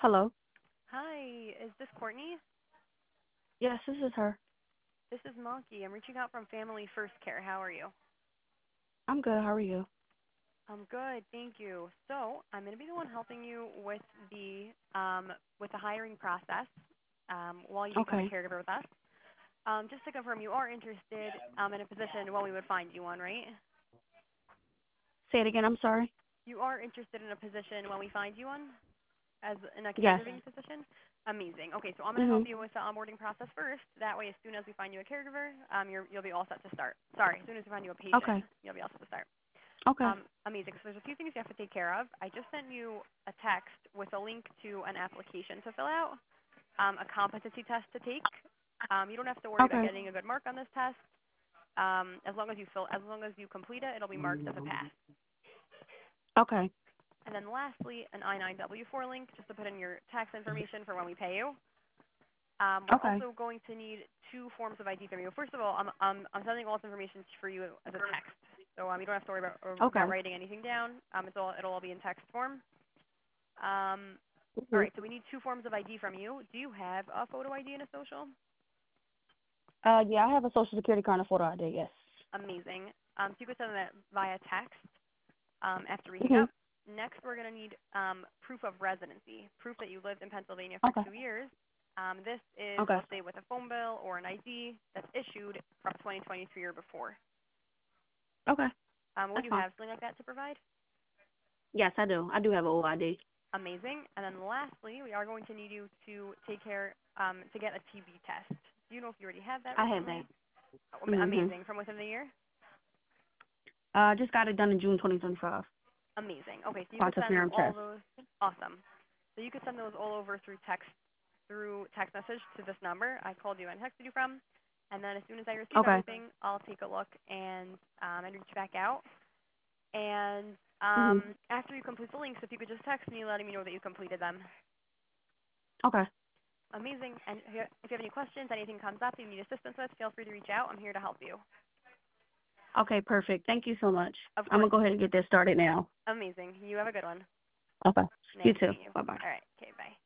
Hello. Hi, is this Courtney? Yes, this is her. This is Monkey. I'm reaching out from Family First Care. How are you? I'm good. How are you? I'm good, thank you. So I'm going to be the one helping you with the hiring process while you become a Okay. caregiver with us. Just to confirm, you are interested in a position while we would find you one, right? Say it again. I'm sorry. You are interested in a position when we find you one, as in a Yes. caregiving position? Amazing. Okay, so I'm going to help Mhm. you with the onboarding process first. That way, as soon as we find you a caregiver, you'll be all set to start. Sorry, as soon as we find you a patient, Okay. you'll be all set to start. Okay. Amazing. So there's a few things you have to take care of. I just sent you a text with a link to an application to fill out, a competency test to take. You don't have to worry about Okay. getting a good mark on this test. As long as you complete it, it'll be marked as a pass. Okay. And then lastly, an I-9W4 link just to put in your tax information for when we pay you. We're Okay. also going to need two forms of ID from you. First of all, I'm sending all this information for you as a text, so you don't have to worry about Okay. writing anything down. It'll all be in text form. Um, all Mhm. right, so we need two forms of ID from you. Do you have a photo ID and a social? Yeah, I have a social security card and a photo ID. Yes. Amazing. So you could send that via text after we hang Mhm. up. Next, we're going to need proof of residency, proof that you lived in Pennsylvania for Okay. 2 years. This is, Okay. let's say, with a phone bill or an ID that's issued from 2023 or before. Okay. Would That's you fine. have something like that to provide? Yes, I do. I do have an OID. Amazing. And then lastly, we are going to need you to to get a TB test. Do you know if you already have that I have that. recently? Oh, Mhm. amazing. From within the year? I just got it done in June 2025. Amazing. Okay, so you could send Quantiferum all test. those. Awesome. So you could send those all over through text message to this number I called you and texted you from. And then as soon as I receive Okay. everything, I'll take a look and reach back out. And Mhm. after you complete the links, if you could just text me letting me know that you completed them. Okay. Amazing. And if you have any questions, anything comes up you need assistance with, feel free to reach out. I'm here to help you. Okay. Perfect. Thank you so much. Of I'm course. gonna go ahead and get this started now. Amazing. You have a good one. Okay. You Nice too. meeting you. Bye bye. All right. Okay, bye.